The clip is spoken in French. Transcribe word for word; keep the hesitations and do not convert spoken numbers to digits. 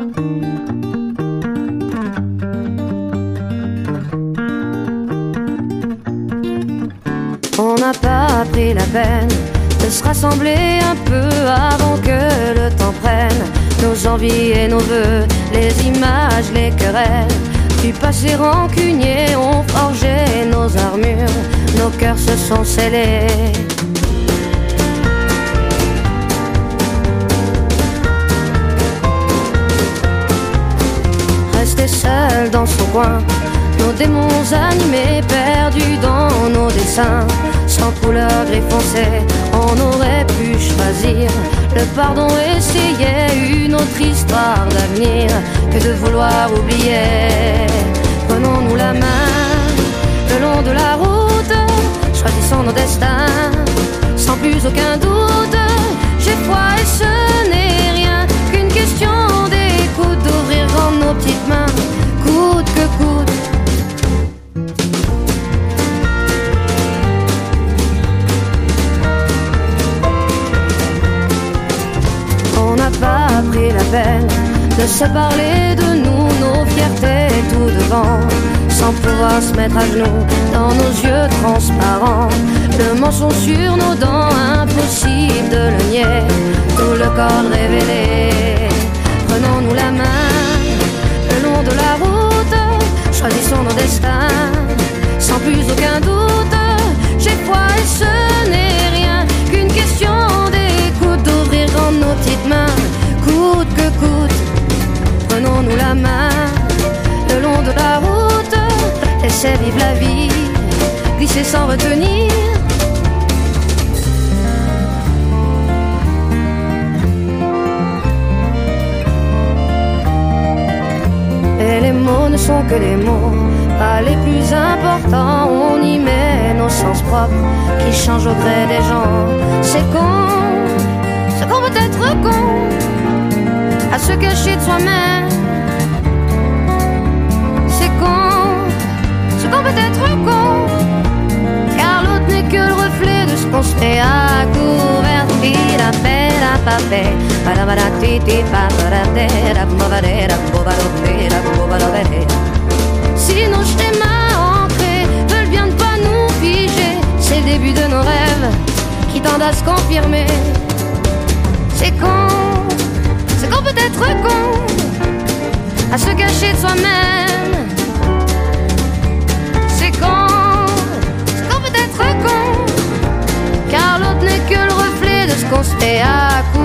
On n'a pas pris la peine de se rassembler un peu avant que le temps prenne nos envies et nos vœux, les images, les querelles du passé rancunier ont forgé nos armures, nos cœurs se sont scellés. Rester seul dans son coin, nos démons animés, perdus dans nos dessins, sans couleur gris foncé, on aurait pu choisir le pardon, essayer une autre histoire d'avenir que de vouloir oublier. Prenons-nous la main le long de la route, choisissons nos destins sans plus aucun doute. J'ai foi et ce n'est rien qu'une question d'écoute, d'ouvrir grand nos petites mains, coûte que coûte. On n'a pas pris la peine de se parler de nous, nos fiertés tout devant, sans pouvoir se mettre à genoux dans nos yeux transparents. Le mensonge sur nos dents, impossible de le nier, tout le corps révélé. Prenons-nous la main le long de la route, choisissons nos destins sans plus aucun doute. J'ai foi et ce n'est rien qu'une question d'écoute, d'ouvrir grand nos petites mains, coûte que coûte. Prenons-nous la main le long de la route, laissez vivre la vie, glisser sans retenir. Et les mots ne sont que des mots, pas les plus importants. On y met nos sens propres qui changent au gré des gens. C'est con, c'est qu'on peut être con à se cacher de soi-même. C'est con, c'est qu'on peut être con, car l'autre n'est que le reflet de ce qu'on se fait à couvert. La paix, la paix, la paix, si nos schémas ancrés veulent bien ne pas nous figer, c'est le début de nos rêves qui tendent à se confirmer. C'est con, c'est qu'on peut être con à se cacher de soi-même. C'est con, c'est qu'on peut être con, car l'autre n'est que le reflet de ce qu'on se fait à coup.